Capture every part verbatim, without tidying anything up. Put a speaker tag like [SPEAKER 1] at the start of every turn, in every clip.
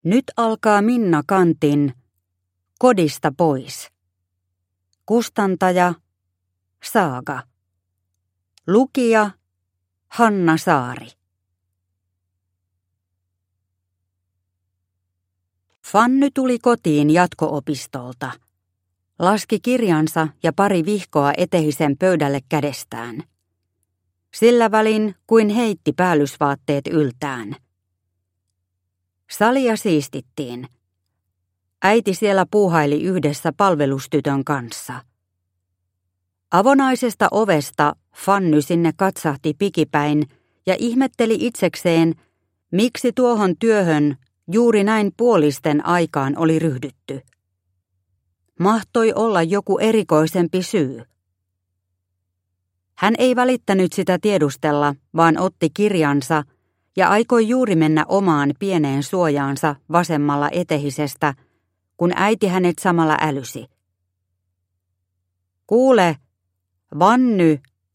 [SPEAKER 1] Nyt alkaa Minna Kantin Kodista pois. Kustantaja Saaga. Lukija Hanna Saari. Fanny tuli kotiin jatko-opistolta. Laski kirjansa ja pari vihkoa etehisen pöydälle kädestään. Sillä välin kuin heitti päällysvaatteet yltään. Salia siistittiin. Äiti siellä puuhaili yhdessä palvelustytön kanssa. Avonaisesta ovesta Fanny sinne katsahti pikipäin ja ihmetteli itsekseen, miksi tuohon työhön juuri näin puolisten aikaan oli ryhdytty. Mahtoi olla joku erikoisempi syy. Hän ei välittänyt sitä tiedustella, vaan otti kirjansa ja aikoi juuri mennä omaan pieneen suojaansa vasemmalla etehisestä, kun äiti hänet samalla älysi. Kuule, Vanny!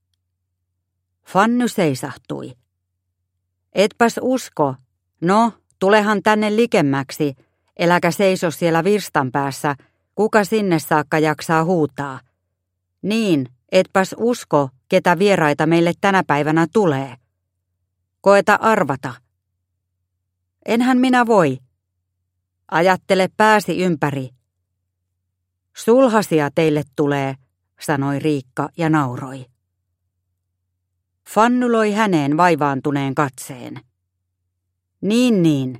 [SPEAKER 1] Fanny seisahtui. Etpäs usko. No, tulehan tänne likemmäksi, eläkä seiso siellä virstan päässä, kuka sinne saakka jaksaa huutaa. Niin, etpäs usko, ketä vieraita meille tänä päivänä tulee. Koeta arvata. Enhän minä voi. Ajattele pääsi ympäri. Sulhasia teille tulee, sanoi Riikka ja nauroi. Fanny loi häneen vaivaantuneen katseen. Niin niin.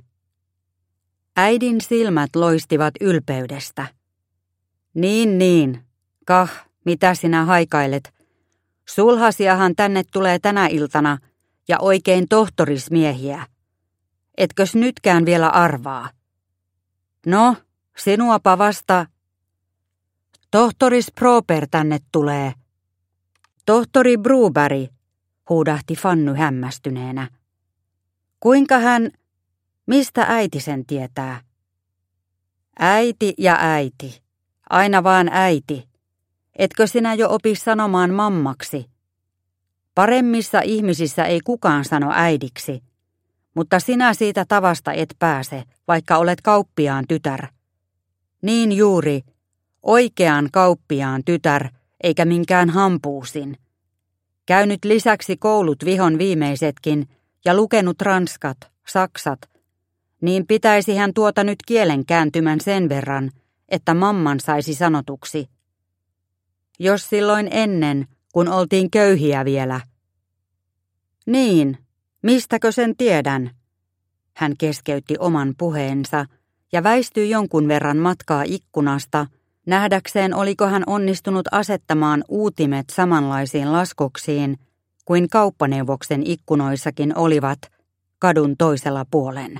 [SPEAKER 1] Äidin silmät loistivat ylpeydestä. Niin niin. Kah, mitä sinä haikailet? Sulhasiahan tänne tulee tänä iltana ja oikein tohtorismiehiä. Etkös nytkään vielä arvaa? No, sinuapa vasta. Tohtoris Proper tänne tulee. Tohtori Bruberg, huudahti Fanny hämmästyneenä. Kuinka hän, mistä äiti sen tietää? Äiti ja äiti, aina vaan äiti. Etkö sinä jo opi sanomaan mammaksi? Paremmissa ihmisissä ei kukaan sano äidiksi, mutta sinä siitä tavasta et pääse, vaikka olet kauppiaan tytär. Niin juuri, oikean kauppiaan tytär, eikä minkään hampuusin. Käynyt lisäksi koulut vihon viimeisetkin ja lukenut ranskat, saksat, niin pitäisi hän tuota nyt kielen kääntymän sen verran, että mamman saisi sanotuksi. Jos silloin ennen, kun oltiin köyhiä vielä. Niin, mistäkö sen tiedän? Hän keskeytti oman puheensa ja väistyi jonkun verran matkaa ikkunasta, nähdäkseen oliko hän onnistunut asettamaan uutimet samanlaisiin laskoksiin kuin kauppaneuvoksen ikkunoissakin olivat kadun toisella puolen.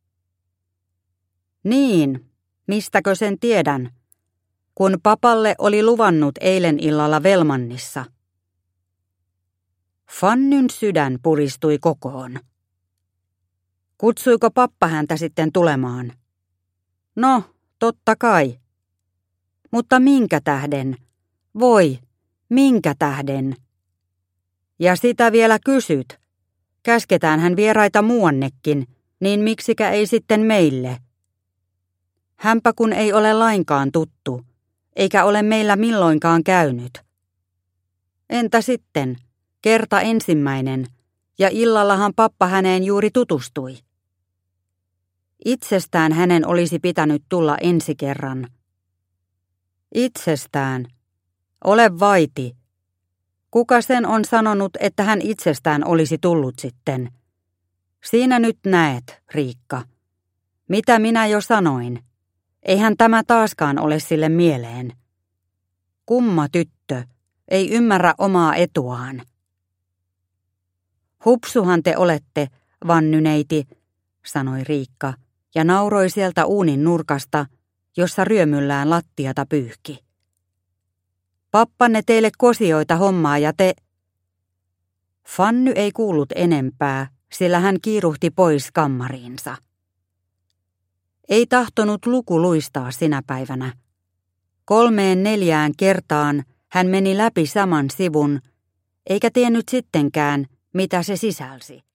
[SPEAKER 1] Niin, mistäkö sen tiedän, kun papalle oli luvannut eilen illalla Velmannissa. Fannyn sydän puristui kokoon. Kutsuiko pappa häntä sitten tulemaan? No, totta kai. Mutta minkä tähden? Voi, minkä tähden? Ja sitä vielä kysyt. Käsketään hän vieraita muuannekin, niin miksikä ei sitten meille? Hänpä kun ei ole lainkaan tuttu, eikä ole meillä milloinkaan käynyt. Entä sitten, kerta ensimmäinen, ja illallahan pappa häneen juuri tutustui. Itsestään hänen olisi pitänyt tulla ensi kerran. Itsestään. Ole vaiti. Kuka sen on sanonut, että hän itsestään olisi tullut sitten? Siinä nyt näet, Riikka. Mitä minä jo sanoin? Eihän tämä taaskaan ole sille mieleen. Kumma tyttö, ei ymmärrä omaa etuaan. Hupsuhan te olette, Vannyneiti, sanoi Riikka ja nauroi sieltä uunin nurkasta, jossa ryömyllään lattiata pyyhki. Pappanne teille kosioita hommaa ja te... Fanny ei kuullut enempää, sillä hän kiiruhti pois kammariinsa. Ei tahtonut luku luistaa sinä päivänä. Kolmeen neljään kertaan hän meni läpi saman sivun, eikä tiennyt sittenkään, mitä se sisälsi.